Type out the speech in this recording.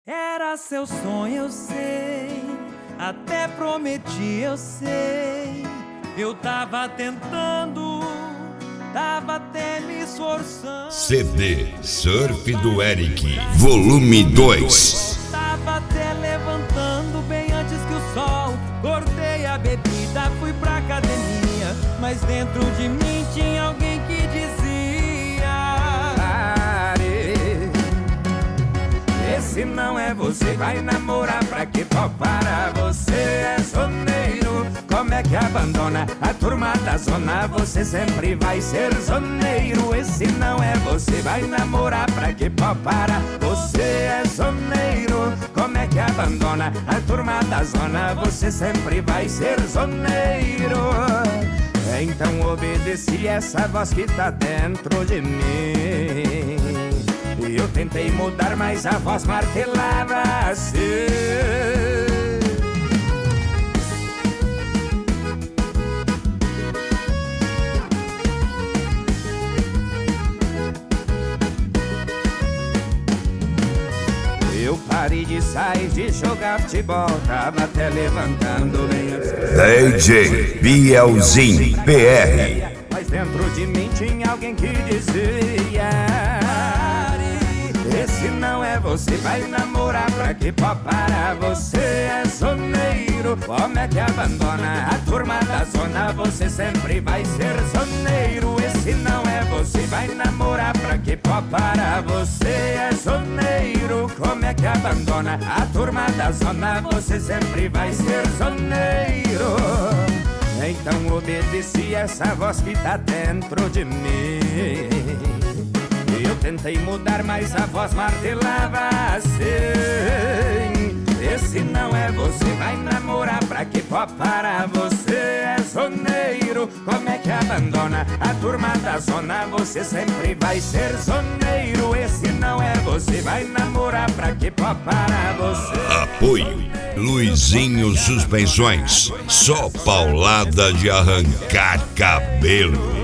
Era seu sonho, eu sei, até prometi, eu sei. Eu tava tentando, tava até me esforçando. CD Surf do Eric, volume 2. Tava até levantando bem antes que o sol. Cortei a bebida, fui pra academia, mas dentro de mim tinha alguém que dizia: pare, esse não é você, vai namorar pra que para? Você é zoneiro, como é que abandona a turma da zona? Você sempre vai ser zoneiro. Esse não é você, vai namorar pra que para? Você é zoneiro, como é que abandona a turma da zona? Você sempre vai ser zoneiro. Então obedeci essa voz que tá dentro de mim. Eu tentei mudar, mas a voz martelava assim. Eu parei de sair, de jogar futebol, tava até levantando bem. DJ Bielzinho PR. Mas dentro de mim tinha alguém que dizia: esse não é você, vai namorar pra que para? Você é zoneiro, como é que abandona a turma da zona? Você sempre vai ser zoneiro. Esse não é você, vai namorar pra que para? Você é zoneiro, como é que abandona a turma da zona? Você sempre vai ser zoneiro. Então obedeci essa voz que tá dentro de mim. Eu tentei mudar, mas a voz martelava assim: esse não é você, vai namorar pra que para? Você é zoneiro, como é que abandona a turma da zona? Você sempre vai ser zoneiro. Esse não é você, vai namorar pra que para? Você. Apoio Luizinho Suspensões, só paulada de arrancar cabelo.